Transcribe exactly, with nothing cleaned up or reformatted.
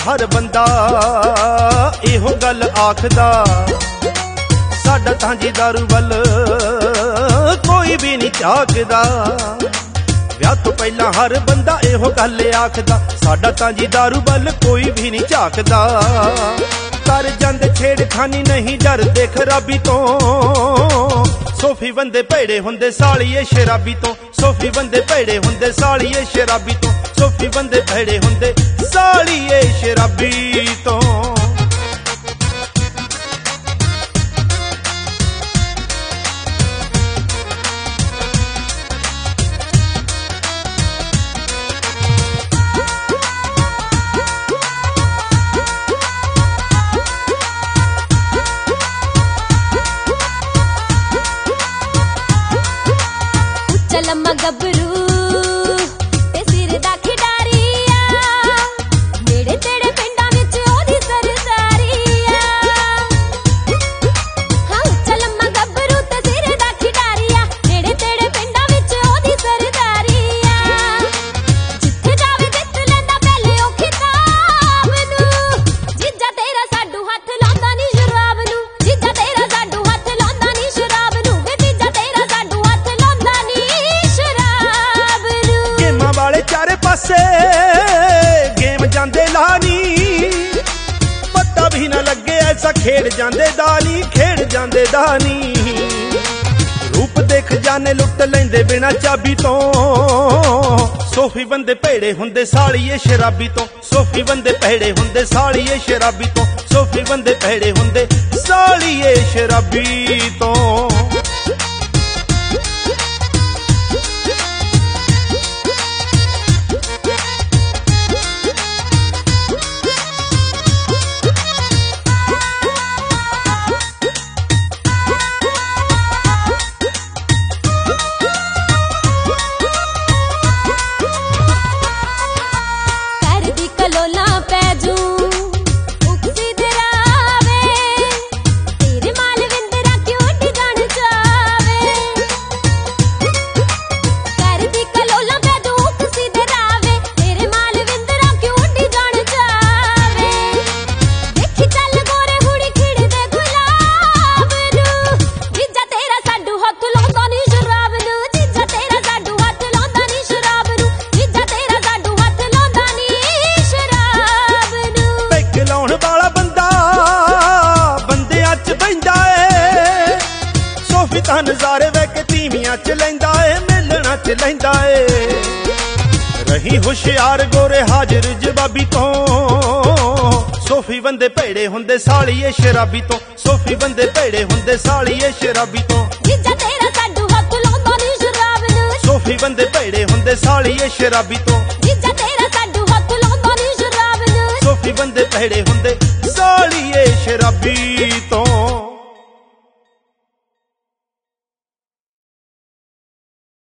हर बंदा इहो गल आखदा, साडा तां जी दारू वल कोई भी नहीं झाकदा। विआह तो पहला हर बंदा इहो गल आखदा, साडा तां जी दारू वल कोई भी नहीं झाकदा। कर जांदे छेड़खानी नहीं डरदे खराबी तो, सोफी बंदे भैड़े हुंदे सालिए शराबी तो, सोफी बंदे भैड़े हुंदे सालिए शराबी तो, सोफी बंदे भैड़े हुंदे सालिए शराबी तो। लम्मा गबरू ते सिर दा खिडारिया, नेड़े तेड़े पिंडां विच ओदी सरदारिया। हाँ उच्चा लम्मा गबरू ते सिर दा खिडारिया, नेड़े तेड़े पिंडां विच ओदी सरदारिया। जिथे जावे जित लैंदा पहले ओ खिताब नूं, जीजा तेरा साडू हत्थ लांदा नी शराब नूं, जीजा तेरा साडू हत्थ लांदा नी शराब नूं, वे जीजा तेरा साडू हत्थ लांदा नी। गेमां वाले चारे पासे गेम जांदे लानी, पता भी ना लगे ऐसा खेड़ जांदे दानी, खेड़ जांदे दानी। रूप देख जाने लुट लेंदे बिना चाबी तो, सोफी बंदे भैड़े हुंदे सालिए शराबी तो, सोफी बंदे भैड़े हुंदे सालिए शराबी तो, सोफी बंदे भैड़े हुंदे सालिए शराबी तो। नजारे वे के तीवियां च लैंदा ए, मिलना च लैंदा ए। रही होशियार गोरे हाजिर जवाबी तो, सोफी बंदे भैड़े हुंदे सालिए शराबी तो, सोफी बंदे भैड़े हुंदे सालिए शराबी तो। जीजा तेरा साडू हत्थ लांदा नी शराब नूं, सोफी बंदे भैड़े हुंदे सालिए शराबी तो, जीजा तेरा साडू हत्थ लांदा नी शराब नूं, सोफी बंदे भैड़े हुंदे सालिए शराबी तो।